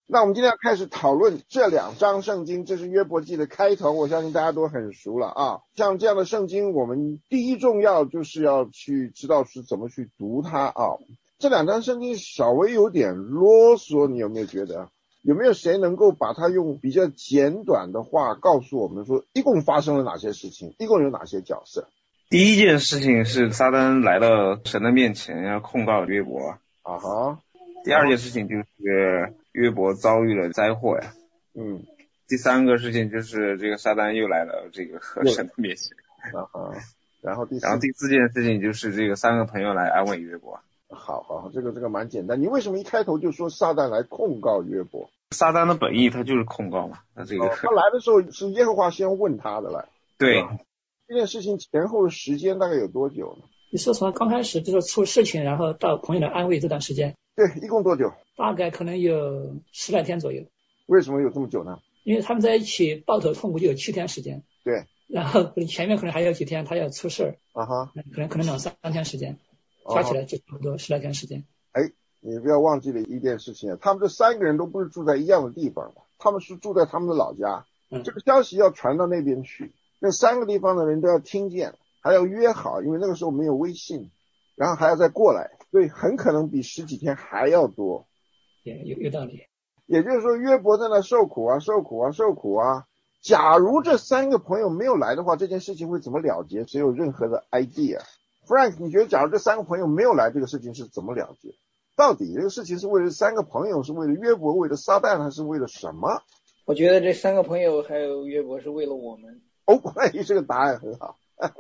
那我们今天要开始讨论这两章圣经，这是约伯记的开头，我相信大家都很熟了啊。像这样的圣经，我们第一重要就是要去知道是怎么去读它啊。这两章圣经稍微有点啰嗦，你有没有觉得？有没有谁能够把它用比较简短的话告诉我们说，一共发生了哪些事情，一共有哪些角色？ 第一件事情是撒旦来到神的面前要控告约伯啊哈。 第二件事情就是约伯遭遇了灾祸呀。第三个事情就是这个撒旦又来了这个和神的面前。 啊哈。然后第四件事情就是这个三个朋友来安慰约伯。 好，这个蛮简单。你为什么一开头就说撒旦来控告约伯？ 撒旦的本意他就是控告嘛。他来的时候是耶和华先问他的来。 对。 这件事情前后的时间大概有多久呢？ 你说从刚开始就是出事情，然后到朋友的安慰这段时间。 对，一共多久？ 大概可能有10来天左右。 为什么有这么久呢？ 因为他们在一起抱头痛哭就有7天时间。 对。 然后前面可能还有几天他要出事。 啊哈。 可能2、3天时间，加起来就差不多10来天时间。 你不要忘记了一件事情，他们这3个人都不是住在一样的地方的，他们是住在他们的老家。这个消息要传到那边去，那3个地方的人都要听见，还要约好，因为那个时候没有微信，然后还要再过来，所以很可能比10几天还要多。 有道理。 也就是说约伯在那受苦啊。假如这3个朋友没有来的话，这件事情会怎么了结？谁有任何的 idea？ Frank， 你觉得假如这3个朋友没有来，这个事情是怎么了结？到底这个事情是为了3个朋友，是为了约伯，为了撒旦，还是为了什么？ 我觉得这3个朋友还有约伯是为了我们。 这个答案很好。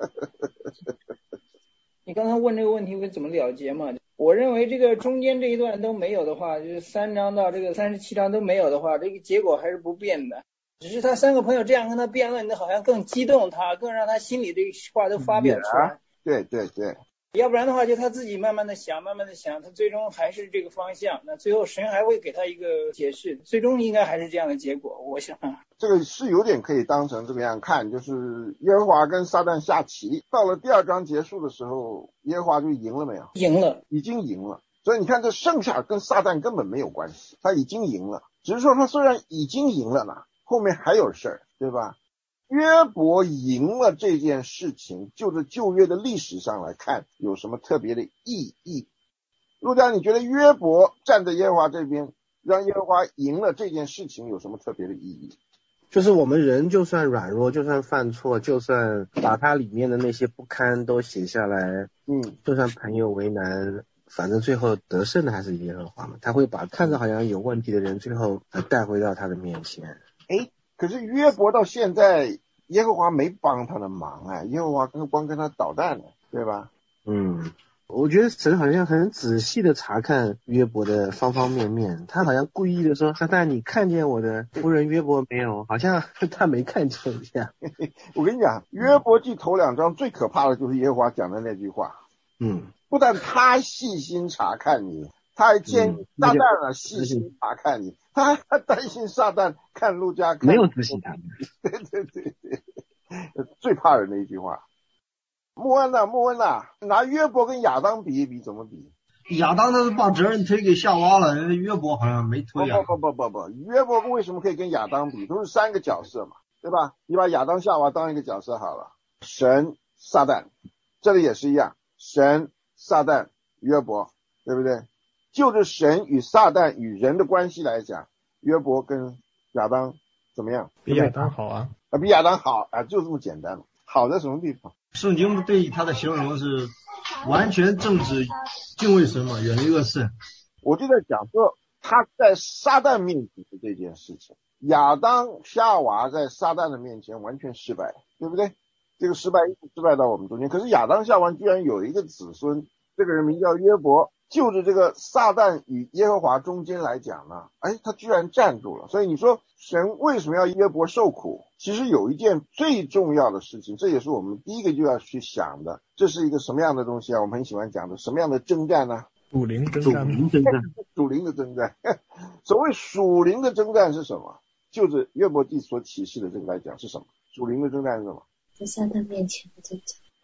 你刚才问这个问题会怎么了结嘛？我认为这个中间这一段都没有的话，就是3章到这个37章都没有的话，这个结果还是不变的。只是他3个朋友这样跟他辩论的，好像更激动他，更让他心里这个话都发表出来。 对。 要不然的话，就他自己慢慢的想，他最终还是这个方向。那最后神还会给他一个解释，最终应该还是这样的结果，我想。 这个是有点可以当成这个样看，就是耶和华跟撒旦下棋，到了第2章结束的时候，耶和华就赢了没有？ 赢了， 已经赢了。所以你看，这剩下跟撒旦根本没有关系，他已经赢了。只是说他虽然已经赢了呢，后面还有事儿，对吧？约伯赢了这件事情，就着旧约的历史上来看，有什么特别的意义？陆家，你觉得约伯站在耶和华这边，让耶和华赢了这件事情有什么特别的意义？ 就是我们人就算软弱，就算犯错，就算把它里面的那些不堪都写下来，就算朋友为难，反正最后得胜的还是耶和华嘛。他会把看着好像有问题的人最后带回到他的面前。 可是约伯到现在耶和华没帮他的忙啊，耶和华光跟他捣蛋了，对吧？ 我觉得神好像很仔细的查看约伯的方方面面，他好像故意的说，撒旦你看见我的夫人约伯没有？好像他没看见一样。 我跟你讲，约伯记头2章最可怕的就是耶和华讲的那句话。不但他细心查看你，他还建议撒旦细心查看你，他还担心撒旦看路加没有仔细他们。 对，最怕人的一句话。穆恩呐，拿约伯跟亚当比一比，怎么比？ 亚当他是把责任推给夏娃了，约伯好像没推啊。 不，约伯为什么可以跟亚当比？都是3个角色嘛，对吧？你把亚当夏娃当一个角色好了，神撒旦，这里也是一样，神撒旦约伯，对不对？就着神与撒旦与人的关系来讲，约伯跟亚当怎么样？ 比亚当好啊。 比亚当好啊，就这么简单。好在什么地方？ 圣经对他的形容是完全正直，敬畏神嘛，远离恶事。 我就在讲说他在撒旦面前的这件事情，亚当夏娃在撒旦的面前完全失败，对不对？这个失败一直失败到我们中间。可是亚当夏娃居然有一个子孙，这个人名叫约伯，就着这个撒旦与耶和华中间来讲呢，他居然站住了。所以你说神为什么要约伯受苦？其实有一件最重要的事情，这也是我们第一个就要去想的，这是一个什么样的东西啊？我们很喜欢讲的什么样的征战呢？ 属灵征战。 属灵的征战。所谓属灵的征战是什么？就是约伯记所启示的这个来讲是什么？属灵的征战是什么？ 在撒旦面前的征战。 对，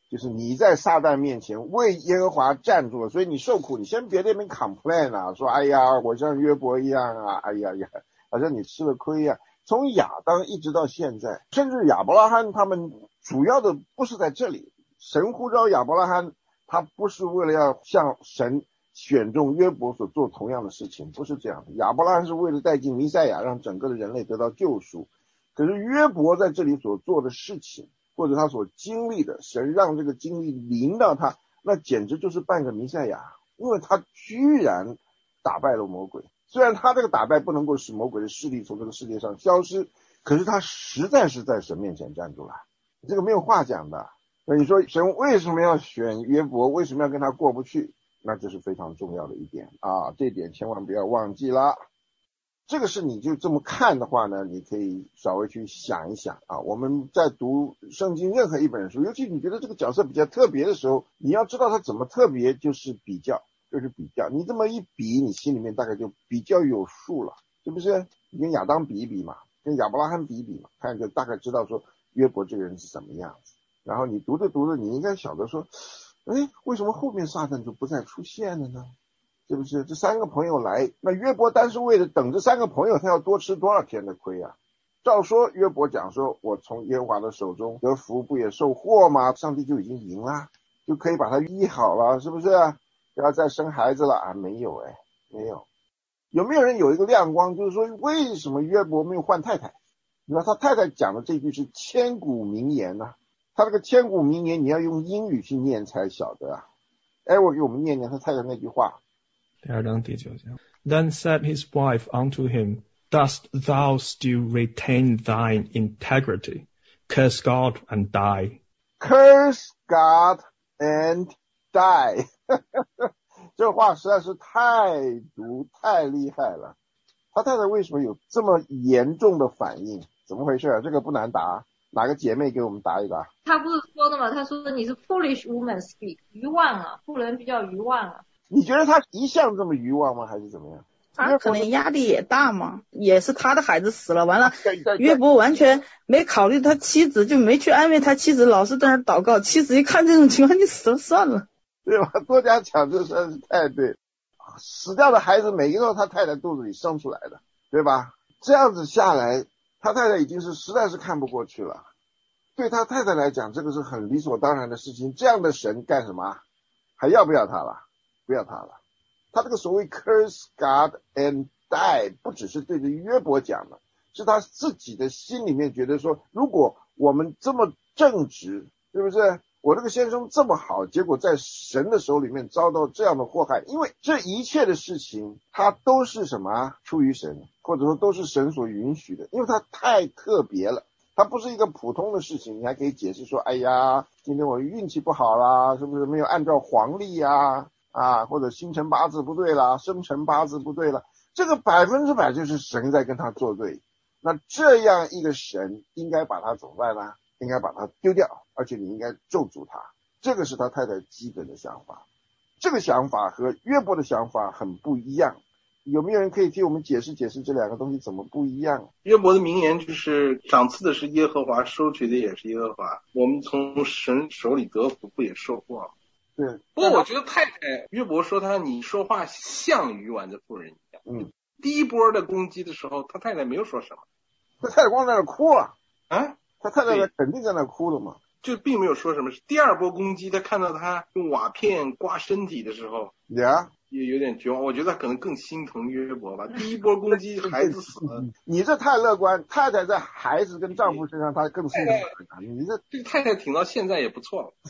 就是你在撒旦面前为耶和华站住了，所以你受苦，你先别在那边 complain 啊，说哎呀我像约伯一样啊，哎呀呀，好像你吃了亏啊。从亚当一直到现在，甚至亚伯拉罕他们主要的不是在这里，神呼召亚伯拉罕，他不是为了要向神选中约伯所做同样的事情，不是这样的。亚伯拉罕是为了带进弥赛亚，让整个的人类得到救赎。可是约伯在这里所做的事情，或者他所经历的，神让这个经历临到他，那简直就是半个弥赛亚，因为他居然打败了魔鬼。虽然他这个打败不能够使魔鬼的势力从这个世界上消失，可是他实在是在神面前站住了，这个没有话讲的。那你说神为什么要选约伯，为什么要跟他过不去？那这是非常重要的一点啊，这点千万不要忘记了。这个是你就这么看的话呢，你可以稍微去想一想啊。我们在读圣经任何一本书，尤其你觉得这个角色比较特别的时候，你要知道他怎么特别，就是比较。你这么一比，你心里面大概就比较有数了，是不是？你跟亚当比一比嘛，跟亚伯拉罕比一比嘛，看就大概知道说约伯这个人是什么样子。然后你读着读着，你应该晓得说，为什么后面撒旦就不再出现了呢？是不是？这三个朋友来，那约伯单是为了等这三个朋友，他要多吃多少天的亏啊？照说约伯讲说，我从耶和华的手中得福，不也受祸吗？上帝就已经赢了，就可以把他医好了，是不是？不要再生孩子了啊？没有没有。有没有人有一个亮光，就是说为什么约伯没有换太太？你知道他太太讲的这句是千古名言啊，他这个千古名言你要用英语去念才晓得啊。我给我们念念他太太那句话。 2章第9节 Then said his wife unto him, Dost thou still retain thine integrity? Curse God and die. Curse God and die. 这话实在是太毒太厉害了。他太太为什么有这么严重的反应？怎么回事？这个不难答，哪个姐妹给我们答一答？ 他不是说的吗？他说你是 foolish woman speak， 愚妄啊，妇人比较愚妄啊。 你觉得他一向这么愚妄吗？还是怎么样？ 他可能压力也大嘛，也是他的孩子死了，完了约伯完全没考虑他妻子，就没去安慰他妻子，老是在那祷告。妻子一看这种情况，你死了算了， 对吧？作家讲这实在是太对，死掉的孩子每个都是他太太肚子里生出来的，对吧？这样子下来，他太太已经是实在是看不过去了。对他太太来讲，这个是很理所当然的事情。这样的神干什么？还要不要他了？不要他了。他这个所谓 curse God and die 不只是对着约伯讲的，是他自己的心里面觉得说，如果我们这么正直，是不是？我这个先生这么好，结果在神的手里面遭到这样的祸害，因为这一切的事情他都是什么？出于神，或者说都是神所允许的，因为他太特别了，它不是一个普通的事情。你还可以解释说，哎呀，今天我运气不好啦，是不是没有按照黄历啊，或者星辰八字不对啦，生辰八字不对了，这个100%就是神在跟他作对。那这样一个神应该把他怎么办呢？应该把他丢掉，而且你应该咒诅他。这个是他太太基本的想法，这个想法和约伯的想法很不一样。有没有人可以替我们解释解释这两个东西怎么不一样？ 约伯的名言就是赏赐的是耶和华，收取的也是耶和华，我们从神手里得福，不也受祸吗？ 对。 不过我觉得太太约伯说你说话像愚顽的妇人一样。第一波的攻击的时候，他太太没有说什么， 他太太光在那哭啊，他太太肯定在那哭了嘛， 就并没有说什么。第二波攻击，他看到他用瓦片刮身体的时候，也有点绝望。我觉得他可能更心疼约伯吧。第一波攻击孩子死了， 你这太乐观。太太在孩子跟丈夫身上，他更心疼。你这个太太挺到现在也不错了。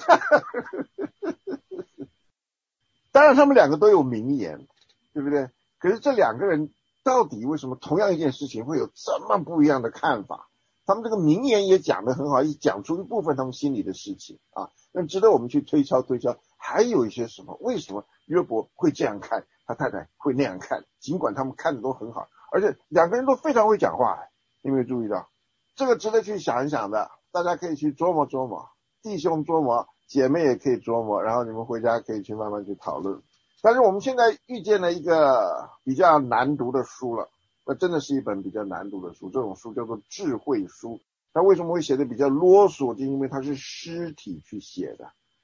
当然他们两个都有名言，对不对？可是这两个人到底为什么同样一件事情会有这么不一样的看法？他们这个名言也讲得很好，也讲出一部分他们心里的事情啊，那值得我们去推敲。还有一些什么？为什么约伯会这样看，他太太会那样看？尽管他们看的都很好，而且两个人都非常会讲话，你有没有注意到？这个值得去想一想的，大家可以去琢磨琢磨，弟兄琢磨，姐妹也可以琢磨，然后你们回家可以去慢慢去讨论。但是我们现在遇见了一个比较难读的书了，那真的是一本比较难读的书，这种书叫做智慧书。它为什么会写的比较啰嗦？就因为它是尸体去写的，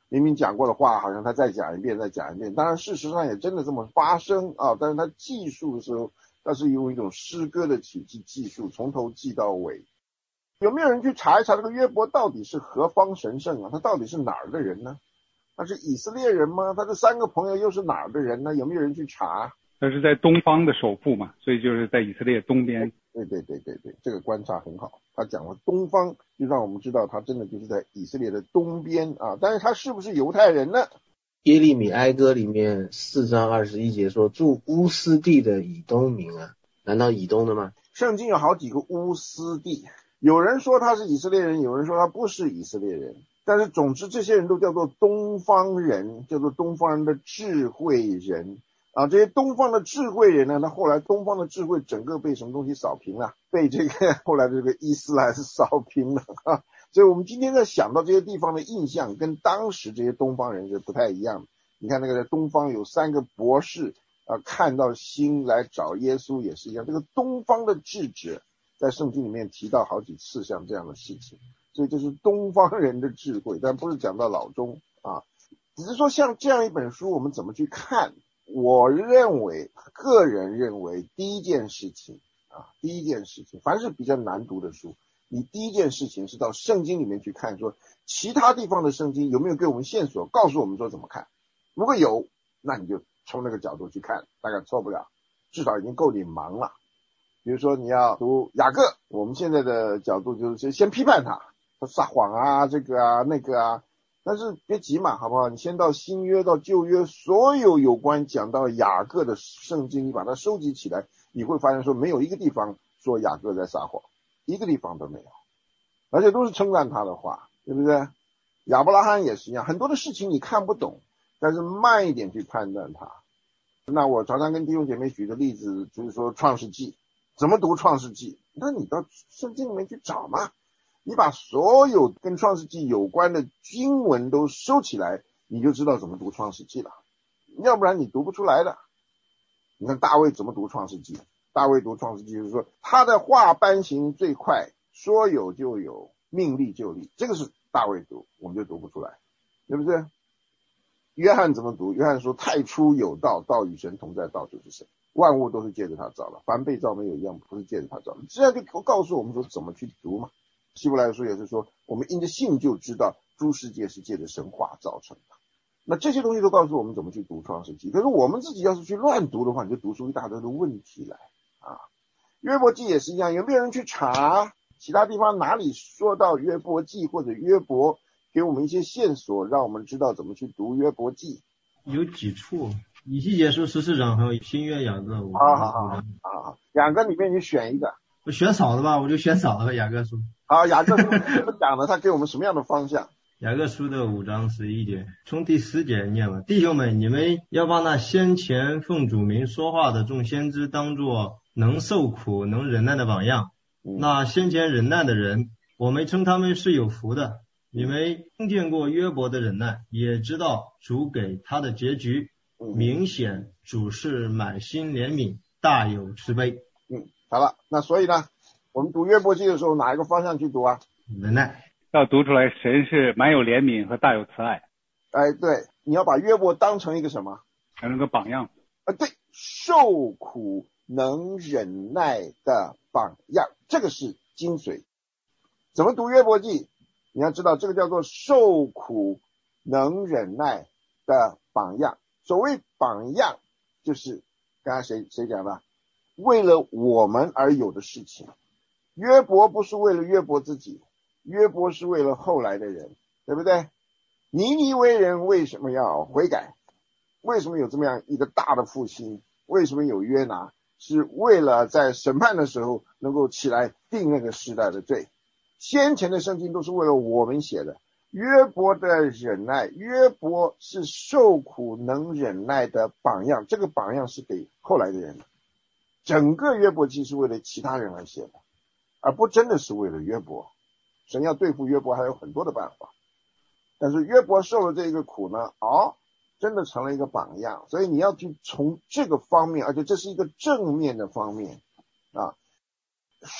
明明讲过的话好像他再讲一遍，当然事实上也真的这么发生啊，但是他记述的时候他是用一种诗歌的体系记述，从头记到尾。有没有人去查一查这个约伯到底是何方神圣啊？他到底是哪儿的人呢？他是以色列人吗？他这3个朋友又是哪儿的人呢？有没有人去查？ 他是在东方的首府嘛，所以就是在以色列东边。 对，这个观察很好。他讲了东方，就让我们知道他真的就是在以色列的东边啊。但是他是不是犹太人呢？ 耶利米哀歌里面4章21节说住乌斯地的以东民啊，难道以东的吗？ 圣经有好几个乌斯地，有人说他是以色列人，有人说他不是以色列人，但是总之这些人都叫做东方人，叫做东方人的智慧人啊。这些东方的智慧人呢，那后来东方的智慧整个被什么东西扫平了？被这个后来的这个伊斯兰是扫平了啊。所以我们今天在想到这些地方的印象跟当时这些东方人是不太一样的。你看那个在东方有3个博士看到星来找耶稣也是一样，这个东方的智者在圣经里面提到好几次像这样的事情，所以这是东方人的智慧，但不是讲到老中啊，只是说像这样一本书我们怎么去看。我个人认为第一件事情，凡是比较难读的书，你第一件事情是到圣经里面去看，说其他地方的圣经有没有给我们线索告诉我们说怎么看，如果有，那你就从那个角度去看，大概错不了，至少已经够你忙了。比如说你要读雅各，我们现在的角度就是先批判他撒谎啊，这个啊那个啊，但是别急嘛，好不好？你先到新约到旧约，所有有关讲到雅各的圣经，你把它收集起来，你会发现说没有一个地方说雅各在撒谎，一个地方都没有，而且都是称赞他的话，对不对？亚伯拉罕也是一样，很多的事情你看不懂，但是慢一点去判断它。那我常常跟弟兄姐妹举个例子，就是说创世纪怎么读创世纪，那你到圣经里面去找嘛，你把所有跟创世纪有关的经文都收起来，你就知道怎么读创世纪了，要不然你读不出来的。你看大卫怎么读创世纪，大卫读创世纪就是说他的话颁行最快，说有就有，命立就立，这个是大卫读，我们就读不出来，对不对？约翰怎么读？约翰说太初有道，道与神同在，道就是神，万物都是借着他造的，凡被造没有一样不是借着他造的，这样就告诉我们说怎么去读嘛。希伯来书也是说我们因着信就知道诸世界是借着神话造成的，那这些东西都告诉我们怎么去读创世纪。可是我们自己要是去乱读的话，你就读出一大堆的问题来啊。约伯记也是一样，有没有人去查其他地方哪里说到约伯记或者约伯，给我们一些线索，让我们知道怎么去读约伯记？ 有几处，以西结书14章还有新约雅各5章。 好，雅各里面你选一个。 我选少的吧，我就选少的吧，雅各书。 好，雅各书怎么讲的？他给我们什么样的方向？ 雅各书的5章11节，从第10节念吧。弟兄们，你们要把那先前奉主名说话的众先知当作能受苦能忍耐的榜样。那先前忍耐的人，我们称他们是有福的。你们听见过约伯的忍耐，也知道主给他的结局，明显主是满心怜悯，大有慈悲。 好了，那所以呢，我们读约伯记的时候，哪一个方向去读啊？ 忍耐， 要读出来神是满有怜悯和大有慈爱。 哎，对，你要把约伯当成一个什么？ 当成个榜样。 对，受苦能忍耐的榜样，这个是精髓。怎么读约伯记？你要知道，这个叫做受苦能忍耐的榜样。所谓榜样，就是刚才谁讲的？为了我们而有的事情。约伯不是为了约伯自己，约伯是为了后来的人，对不对？尼尼微人为什么要悔改？为什么有这么样一个大的复兴？为什么有约拿？是为了在审判的时候能够起来定那个时代的罪。先前的圣经都是为了我们写的。约伯的忍耐，约伯是受苦能忍耐的榜样，这个榜样是给后来的人的。整个约伯记是为了其他人而写的，而不真的是为了约伯。神要对付约伯还有很多的办法，但是约伯受了这个苦呢，真的成了一个榜样。所以你要去从这个方面，而且这是一个正面的方面啊，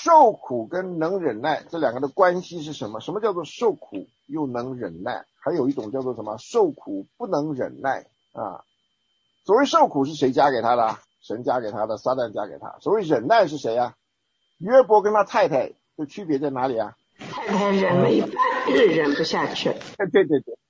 受苦跟能忍耐这两个的关系是什么？什么叫做受苦又能忍耐？还有一种叫做什么？受苦不能忍耐啊。所谓受苦是谁加给他的？神加给他的，撒旦加给他。所谓忍耐是谁啊？约伯跟他太太的区别在哪里啊？ 太太忍了一半，忍不下去。 对对对。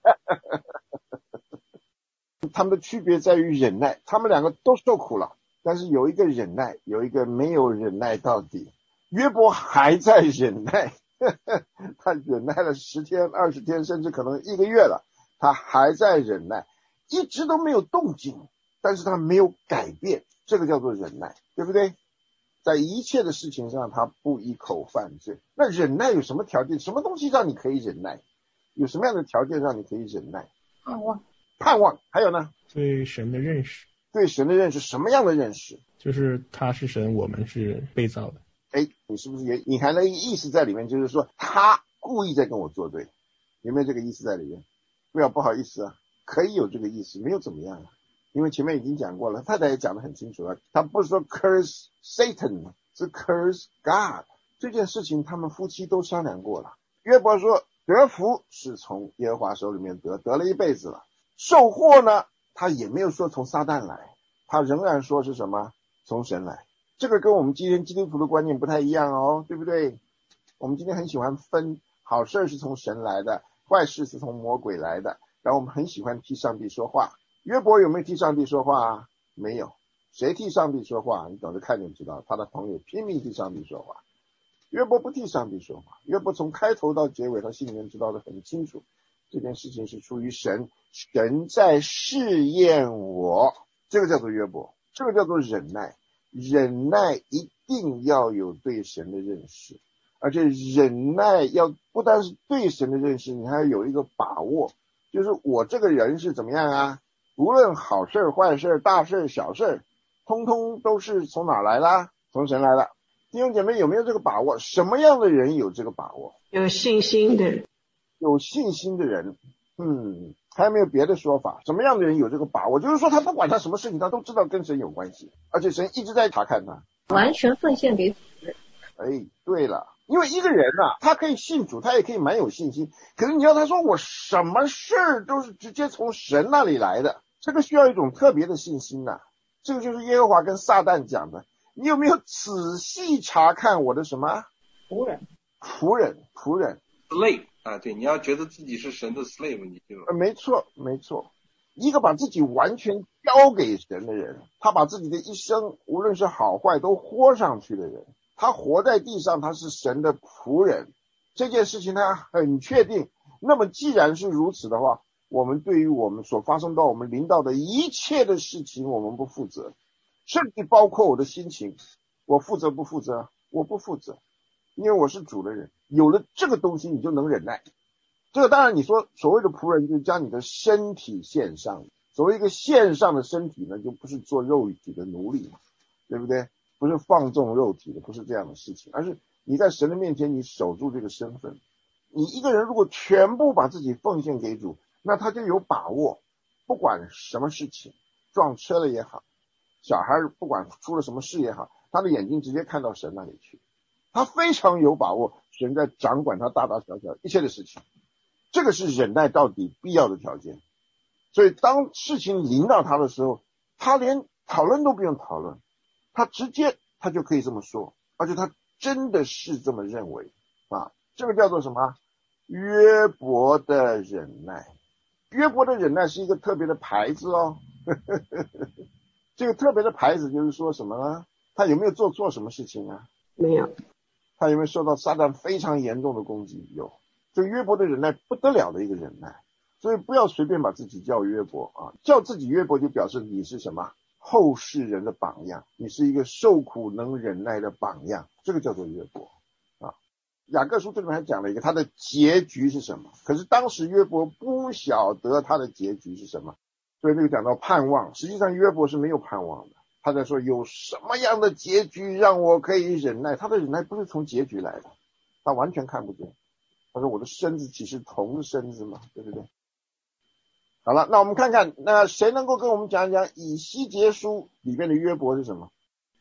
他们的区别在于忍耐，他们两个都受苦了，但是有一个忍耐，有一个没有忍耐到底。约伯还在忍耐，他忍耐了10天、20天，甚至可能1个月了，他还在忍耐，一直都没有动静，但是他没有改变，这个叫做忍耐，对不对？在一切的事情上他不一口犯罪。那忍耐有什么条件？什么东西让你可以忍耐？有什么样的条件让你可以忍耐？盼望，还有呢？ 对神的认识。 对神的认识，什么样的认识？ 就是他是神，我们是被造的。 你是不是也隐含了一个意思在里面？就是说他故意在跟我作对，有没有这个意思在里面？不好意思啊，可以有这个意思，没有怎么样啊。因为前面已经讲过了，太太也讲得很清楚了，他不是说 curse Satan， 是 curse God。 这件事情他们夫妻都商量过了。约伯说得福是从耶和华手里面得了一辈子了，受祸呢他也没有说从撒旦来，他仍然说是什么？从神来。这个跟我们今天基督徒的观念不太一样哦，对不对？我们今天很喜欢分好事是从神来的，坏事是从魔鬼来的，然后我们很喜欢替上帝说话。约伯有没有替上帝说话啊？没有。谁替上帝说话？你等着看就知道，他的朋友拼命替上帝说话。约伯不替上帝说话，约伯从开头到结尾他心里面知道的很清楚，这件事情是出于神，神在试验我，这个叫做约伯，这个叫做忍耐。忍耐一定要有对神的认识，而且忍耐要不单是对神的认识，你还要有一个把握，就是我这个人是怎么样啊？无论好事坏事大事小事，通通都是从哪来的？从神来的。弟兄姐妹有没有这个把握？什么样的人有这个把握？ 有信心的人。 有信心的人，还有没有别的说法？什么样的人有这个把握？就是说他不管他什么事情他都知道跟神有关系，而且神一直在查看他， 完全奉献给主。 对了，因为一个人啊，他可以信主，他也可以蛮有信心，可是你要他说我什么事都是直接从神那里来的，这个需要一种特别的信心啊。这个就是耶和华跟撒旦讲的，你有没有仔细查看我的什么仆人 slave 啊，对，你要觉得自己是神的 slave， 你就没错。一个把自己完全交给神的人，他把自己的一生无论是好坏都豁上去的人，他活在地上，他是神的仆人，这件事情他很确定。那么既然是如此的话，我们对于我们所发生到我们临到的一切的事情我们不负责，甚至包括我的心情，我负责不负责？我不负责，因为我是主的人。有了这个东西你就能忍耐。这个当然你说所谓的仆人就是将你的身体献上，所谓一个献上的身体呢，就不是做肉体的奴隶嘛，对不对？不是放纵肉体的，不是这样的事情，而是你在神的面前你守住这个身份。你一个人如果全部把自己奉献给主，那他就有把握，不管什么事情，撞车了也好，小孩不管出了什么事也好，他的眼睛直接看到神那里去，他非常有把握神在掌管他大大小小一切的事情。这个是忍耐到底必要的条件。所以当事情临到他的时候，他连讨论都不用讨论，他直接他就可以这么说，而且他真的是这么认为啊。这个叫做什么？约伯的忍耐。约伯的忍耐是一个特别的牌子哦。这个特别的牌子就是说什么呢？他有没有做错什么事情啊？ 没有。 他有没有受到撒旦非常严重的攻击？有。这个约伯的忍耐不得了的一个忍耐，所以不要随便把自己叫约伯啊，叫自己约伯就表示你是什么？后世人的榜样，你是一个受苦能忍耐的榜样，这个叫做约伯啊。雅各书这里面还讲了一个他的结局是什么，可是当时约伯不晓得他的结局是什么，所以这个讲到盼望，实际上约伯是没有盼望的。他在说有什么样的结局让我可以忍耐，他的忍耐不是从结局来的，他完全看不见。他说我的身子岂是铜的身子吗？对不对？好了，那我们看看，那谁能够跟我们讲一讲以西结书里面的约伯是什么？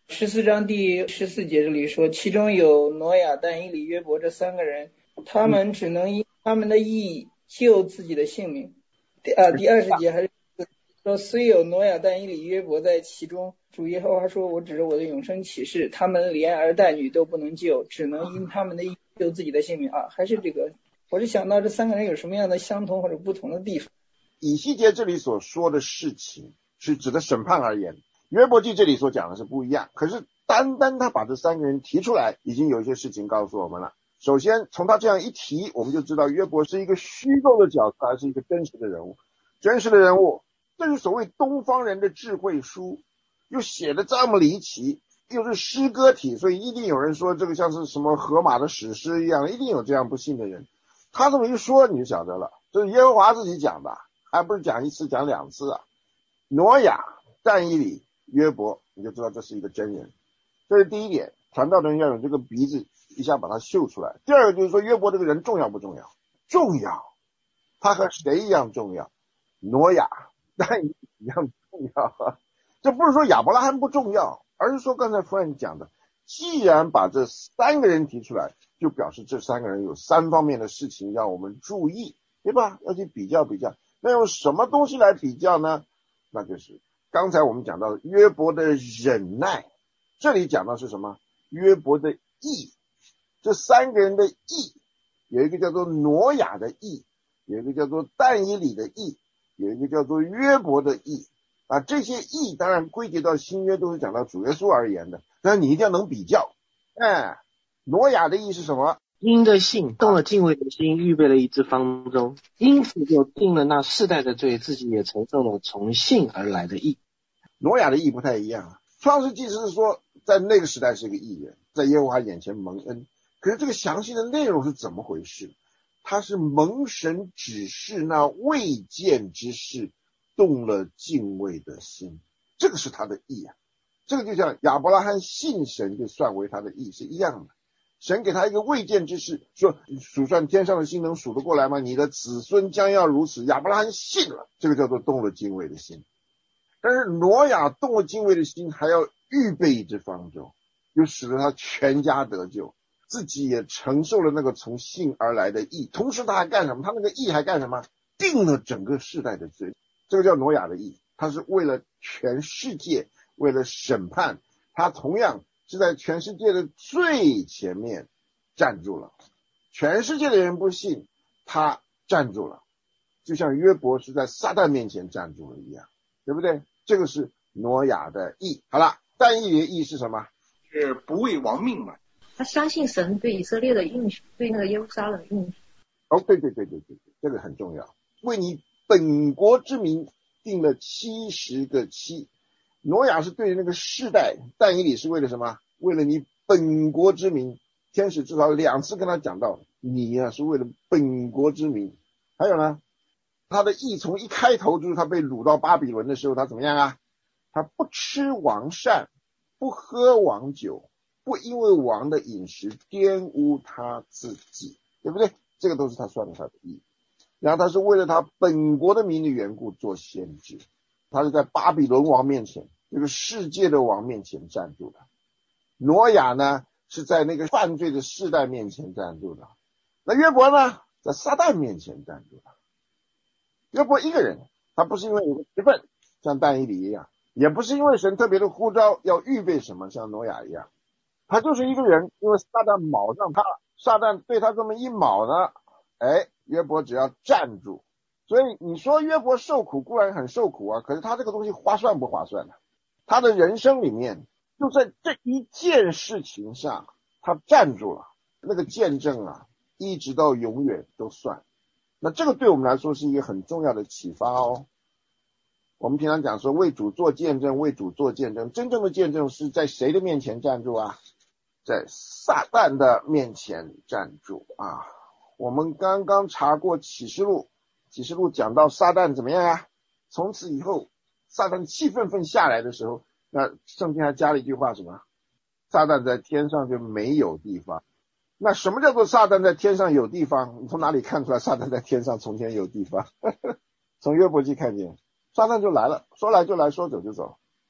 14章第14节这里说，其中有挪亚、但以理、约伯这3个人，他们只能因他们的义救自己的性命。第20节还是说，虽有挪亚、但以理、约伯在其中，主耶和华说，我指着我的永生启示，他们连儿带女都不能救，只能因他们的义救自己的性命啊。还是这个，我是想到这3个人有什么样的相同或者不同的地方。 以西结这里所说的事情是指的审判而言，约伯记这里所讲的是不一样。可是单单他把这3个人提出来，已经有一些事情告诉我们了。首先从他这样一提，我们就知道约伯是一个虚构的角色还是一个真实的人物。真实的人物，这是所谓东方人的智慧书，又写的这么离奇，又是诗歌体，所以一定有人说这个像是什么荷马的史诗一样，一定有这样不信的人。他这么一说你就晓得了，这是耶和华自己讲的，还不是讲1次讲2次啊。挪亚、但以理、约伯，你就知道这是一个真人。这是第一点，传道的人要有这个鼻子一下把它嗅出来。第二个就是说约伯这个人重要不重要？重要。他和谁一样重要？挪亚、但以理一样重要。这不是说亚伯拉罕不重要，而是说刚才Frank讲的，既然把这3个人提出来，就表示这3个人有3方面的事情让我们注意，对吧？要去比较比较。那用什么东西来比较呢？那就是刚才我们讲到约伯的忍耐，这里讲到是什么？约伯的义。这3个人的义，有一个叫做挪亚的义，有一个叫做但以理的义，有一个叫做约伯的义啊。这些义当然归结到新约都是讲到主耶稣而言的，但你一定要能比较。挪亚的义是什么？ 因的信动了敬畏的心，预备了一只方舟，因此就定了那世代的罪，自己也承受了从信而来的义。 挪亚的义不太一样啊。创世纪是说在那个时代是一个义人，在耶和华眼前蒙恩，可是这个详细的内容是怎么回事？他是蒙神指示那未见之事，动了敬畏的心，这个是他的义啊。这个就像亚伯拉罕信神就算为他的义是一样的。神给他一个未见之事，说数算天上的星能数得过来吗？你的子孙将要如此。亚伯拉罕信了，这个叫做动了敬畏的心。但是挪亚动了敬畏的心，还要预备一只方舟，就使得他全家得救，自己也承受了那个从信而来的义。同时他还干什么？他那个义还干什么？定了整个世代的罪，这个叫挪亚的义。他是为了全世界，为了审判，他同样是在全世界的最前面站住了。全世界的人不信，他站住了，就像约伯是在撒旦面前站住了一样，对不对？这个是挪亚的义。好了，但以理的义是什么？ 是不畏亡命嘛。 他相信神对以色列的应许，对那个耶路撒冷的应许。 对，这个很重要。为你本国之民定了70个期。挪亚是对那个世代，但以理是为了什么？为了你本国之民。天使至少2次跟他讲到，你是为了本国之民。还有呢，他的义从一开头就是他被掳到巴比伦的时候，他怎么样啊？他不吃王膳，不喝王酒，不因为王的饮食玷污他自己，对不对？这个都是他算的他的义。然后他是为了他本国的民的缘故做先知，他是在巴比伦王面前，这个世界的王面前站住的。挪亚呢是在那个犯罪的世代面前站住的。那约伯呢在撒旦面前站住的。约伯一个人，他不是因为有个职分像但以理一样，也不是因为神特别的呼召要预备什么像挪亚一样，他就是一个人，因为撒旦卯上他，撒旦对他这么一卯呢，约伯只要站住。所以你说约伯受苦固然很受苦啊，可是他这个东西划算不划算呢？他的人生里面就在这一件事情上他站住了，那个见证啊一直到永远都算。那这个对我们来说是一个很重要的启发哦。我们平常讲说为主做见证，为主做见证，真正的见证是在谁的面前站住啊？在撒旦的面前站住啊。我们刚刚查过启示录，启示录讲到撒旦怎么样啊？从此以后撒旦气愤愤下来的时候，那圣经还加了一句话，什么？撒旦在天上就没有地方。那什么叫做撒旦在天上有地方？你从哪里看出来撒旦在天上从前有地方？从约伯记看见，撒旦就来了，说来就来，说走就走。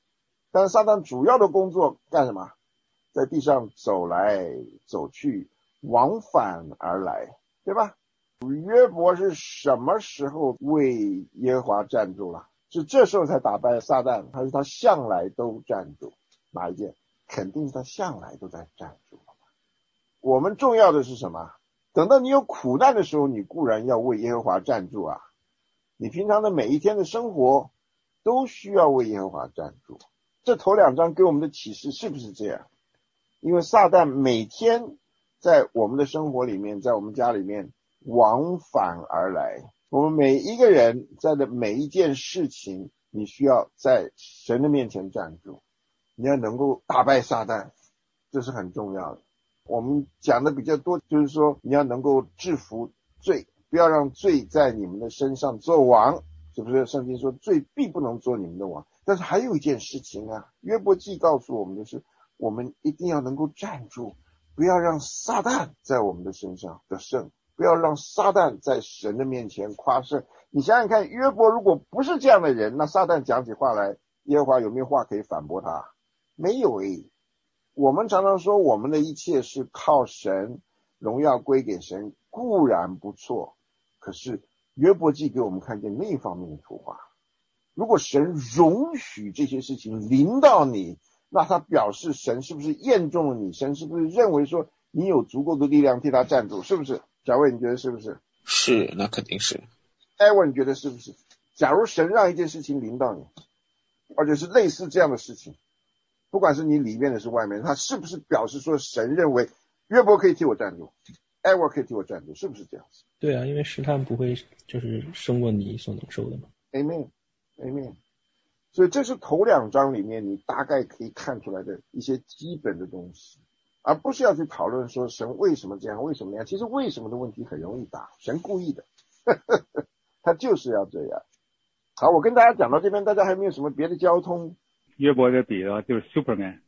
但是撒旦主要的工作干什么？在地上走来走去，往返而来，对吧？约伯是什么时候为耶和华站住了？是这时候才打败撒旦，还是他向来都站住？哪一件？肯定是他向来都在站住。我们重要的是什么？等到你有苦难的时候，你固然要为耶和华站住啊，你平常的每一天的生活都需要为耶和华站住。这头2章给我们的启示是不是这样？因为撒旦每天在我们的生活里面，在我们家里面往返而来，我们每一个人在的每一件事情，你需要在神的面前站住，你要能够打败撒旦，这是很重要的。我们讲的比较多，就是说你要能够制服罪，不要让罪在你们的身上做王，是不是？圣经说罪必不能做你们的王。但是还有一件事情啊，约伯记告诉我们的是，我们一定要能够站住，不要让撒旦在我们的身上得胜，不要让撒旦在神的面前夸胜。你想想看，约伯如果不是这样的人，那撒旦讲起话来，耶和华有没有话可以反驳他？没有诶。我们常常说我们的一切是靠神，荣耀归给神，固然不错，可是约伯记给我们看见那一方面的图画。如果神容许这些事情临到你，那他表示神是不是验中了你？神是不是认为说你有足够的力量替他站住？是不是？小魏你觉得是不是？ 是，那肯定是。 艾文你觉得是不是？假如神让一件事情临到你，而且是类似这样的事情，不管是你里面的是外面，他是不是表示说神认为约伯可以替我站住，艾文可以替我站住，是不是这样子？ 对啊，因为试探不会就是胜过你所能受的嘛。 Amen。所以这是头2章里面你大概可以看出来的一些基本的东西，而不是要去讨论说神为什么这样为什么那样。其实为什么的问题很容易答，神故意的他就是要这样。好，我跟大家讲到这边，大家还没有什么别的交通？ 约伯的比喻就是 Superman。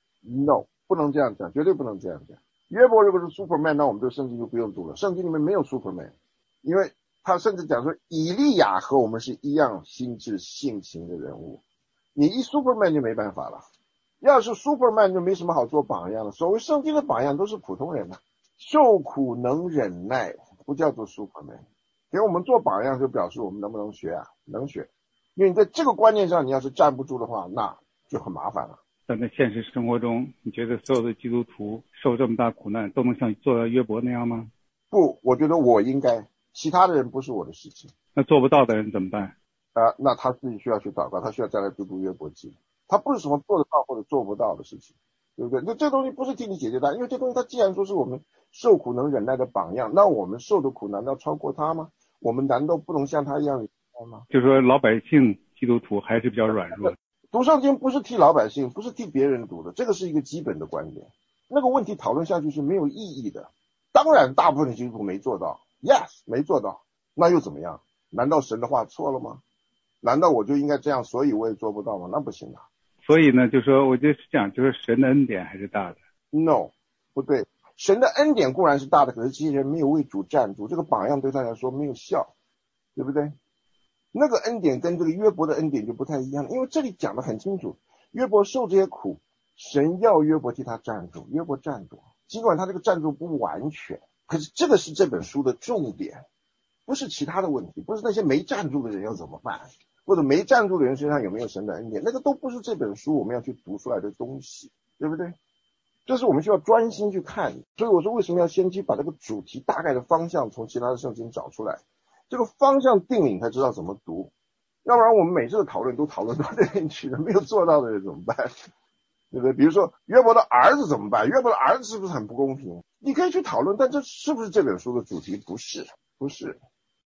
No， 不能这样讲，绝对不能这样讲。约伯如果是 Superman， 那我们这个圣经就不用读了，圣经里面没有 Superman， 因为他甚至讲说以利亚和我们是一样心智性情的人物，你一 Superman 就没办法了。要是 Superman 就没什么好做榜样了。所谓圣经的榜样都是普通人嘛，受苦能忍耐不叫做 Superman， 给我们做榜样就表示我们能不能学啊？能学。因为你在这个观念上你要是站不住的话，那就很麻烦了。 但在现实生活中，你觉得所有的基督徒受这么大苦难都能像做到约伯那样吗？ 不，我觉得我应该，其他的人不是我的事情。 那做不到的人怎么办？ 那他自己需要去祷告，他需要再来读约伯记。他不是什么做得到或者做不到的事情，对不对？那这东西不是替你解决它，因为这东西它既然说是我们受苦能忍耐的榜样，那我们受的苦难道超过他吗？我们难道不能像他一样忍耐吗？ 就是说老百姓基督徒还是比较软弱。 读圣经不是替老百姓，不是替别人读的，这个是一个基本的观点。那个问题讨论下去是没有意义的。当然大部分的基督徒没做到， yes， 没做到，那又怎么样？难道神的话错了吗？难道我就应该这样，所以我也做不到吗？那不行啊。 所以呢，就说我就是讲，就是神的恩典还是大的。 No， 不对，神的恩典固然是大的，可是这些人没有为主站住，这个榜样对他来说没有效，对不对？那个恩典跟这个约伯的恩典就不太一样，因为这里讲得很清楚，约伯受这些苦，神要约伯替他站住，约伯站住，尽管他这个站住不完全，可是这个是这本书的重点，不是其他的问题，不是那些没站住的人要怎么办，或者没站住的人身上有没有神的恩典，那个都不是这本书我们要去读出来的东西，对不对？这是我们需要专心去看。所以我说为什么要先去把这个主题大概的方向从其他的圣经找出来，这个方向定了你才知道怎么读，要不然我们每次的讨论都讨论到这边去了，没有做到的人怎么办，对不对？比如说约伯的儿子怎么办，约伯的儿子是不是很不公平，你可以去讨论，但这是不是这本书的主题？不是，不是。